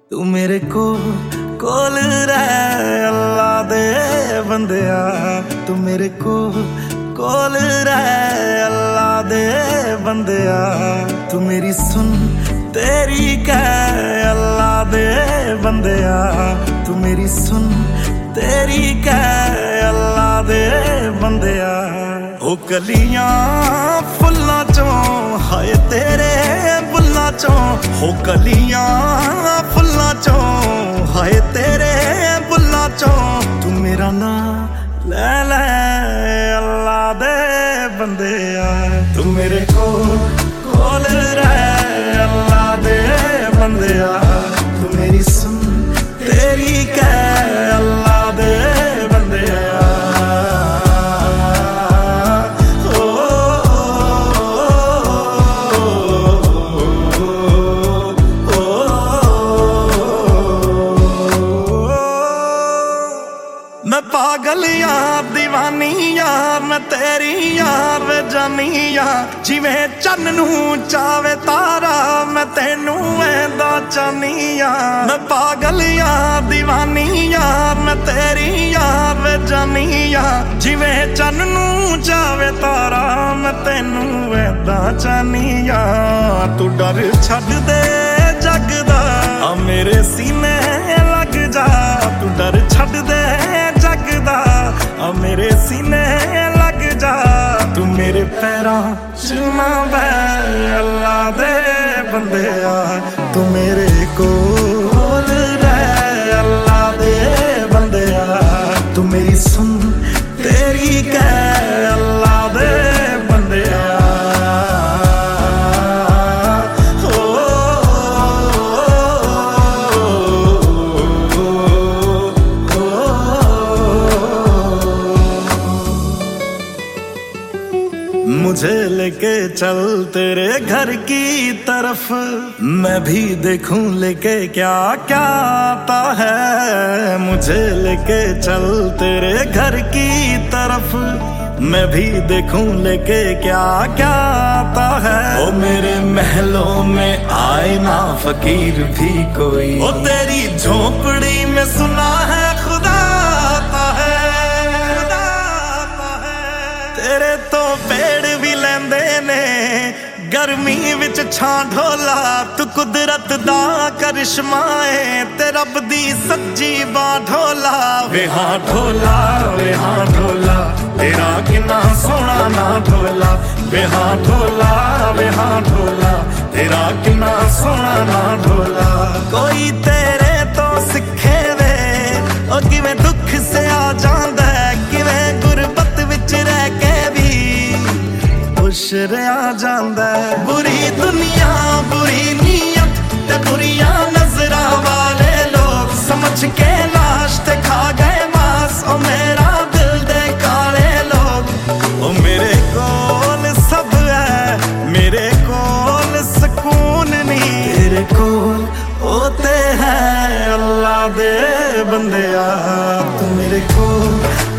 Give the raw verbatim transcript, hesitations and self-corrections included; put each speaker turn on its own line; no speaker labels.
तू मेरे को कोल रह अल्लाह दे बंदिया, तू मेरे को कोल रह अल्लाह दे बंदिया। तू मेरी सुन तेरी कह अल्लाह दे बंदिया, तू मेरी सुन तेरी कह अल्लाह दे बंदिया। ओ कलियां फुल्लां चों हाय तेरे बुल्लां चों, हो कलियां फुल्लां चों हाय तेरे बुल्लां चों। तू मेरा नाम ले ले अल्लाह दे बंदिया, तू मेरे को कोल रह अल्लाह दे बंदिया। तू मेरी सुन तेरी कह अल्लाह दे बंदिया। मैं पागल यार दीवानी यार मैं तेरी यार वे जानी यार, जिवें चन्न नू चावे तारा मैं तेनू ऐंदा चाहनी यार। मैं पागल यार दीवानी यार मैं तेरी यार वे जानी यार, जिवें चन्न नू चावे तारा मैं तेनू ऐंदा चाहनी यार। तू डर छड्ड दे जग दा आ मेरे सीने लग जा, तू डर छड्ड दे जग दा आ मेरे सीने लग जा। तू मेरे पैरां च ना बैठ अल्लाह दे बंदिया, तू मेरे कोल रह अल्लाह दे बंदिया। तू मेरी सुन तेरी कह अल्लाह दे बंदिया। मुझे लेके चल तेरे घर की तरफ, मैं भी देखूं लेके क्या क्या आता है। मुझे लेके चल तेरे घर की तरफ, मैं भी देखूं लेके क्या क्या आता है। ओ मेरे महलों में आए ना फकीर भी कोई, ओ तेरी झोपड़ी में सुना है खुदा आता है। तेरे तो पेड़ भी लेंदे ने गर्मी विच छां ढोला, तू कुदरत दा करिश्मा है ते रब दी सच्ची बां ढोला। वे हां ढोला वे हां ढोला तेरा किन्ना सोहना ना ढोला। वे हां ढोला वे हां ढोला तेरा किन्ना सोहना ना ढोला। कोई तेरे तो सिखे वे ओ किवें दुख से आ जांदा है, किवें गुरबत विच रह के भी खुश रहा जांदा है। बुरी दुनिया बुरी नीयत ते बुरियां नजरां वाले लोग समझ के लाश ते खा गए मास, ओ मेरा दिल दे काले लोग। ओ मेरे कोल सब है मेरे कोल सुकून नहीं, तेरे कोल होते हैं अल्लाह दे बंदिया। तू मेरे कोल